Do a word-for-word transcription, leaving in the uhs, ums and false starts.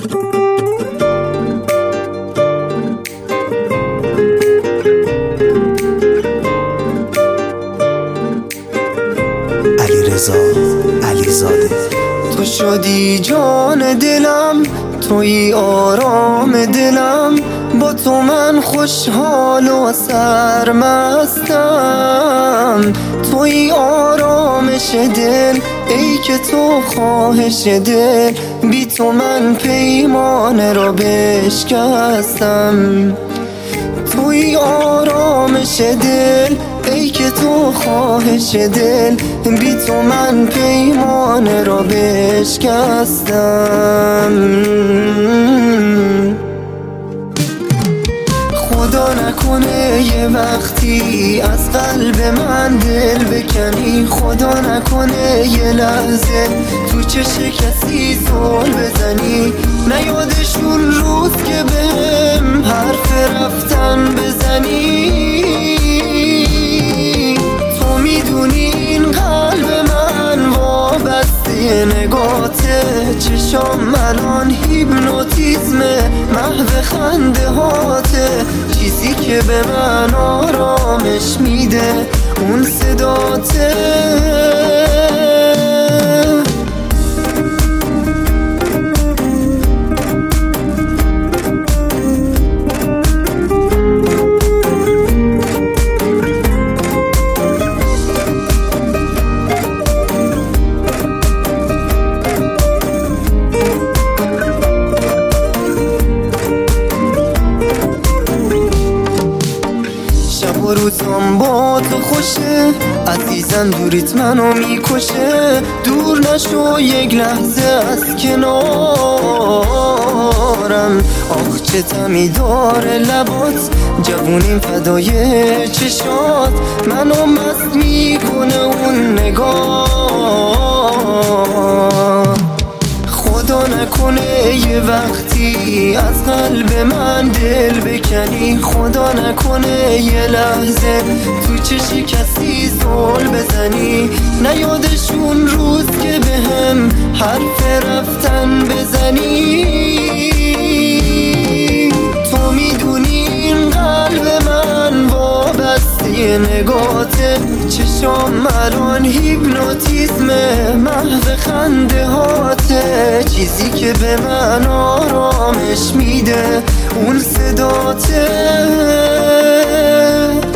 علیرضا علیزاده. تو شدی جان دلم، توی آرام دلم، با تو من خوشحال و سرمستم. توی آرامش دل، ای که تو خواهش دل، بی تو من پیمان را بشکستم. توی آرامش دل، ای که تو خواهش دل، بی تو من پیمان را بشکستم. خدا نکنه یه وقتی از قلب من دل بکنی، خدا نکنه یه لحظه تو چش کسی زل بزنی، نیادشون روز که بهم حرف رفتن بزنی. تو میدونی این قلب من وابسته نگاته، چشام الان هیپنوتیزمه، محو خنده هاته، چیزی که به من آرامش میده اون صداته. روزم با تو خوشه، عزیزم دوریت منو میکشه، دور نشو یک لحظه از کنارم. آخ چه طعمی داره لبات، جوونیم فدای چشات، منو مست میکنه اون نگاه. خدا نکنه یه وقتی از قلب من دل بکنی، خدا نکنه یه لحظه تو چشی کسی زل بزنی، نیادشون روز که بهم حرف رفتن بزنی. تو میدونی این قلب من وابسته نگاته، چشام الان هیپنوتیزمه، محو خنده هاته، چیزی که به من آرامش میده اون صداته.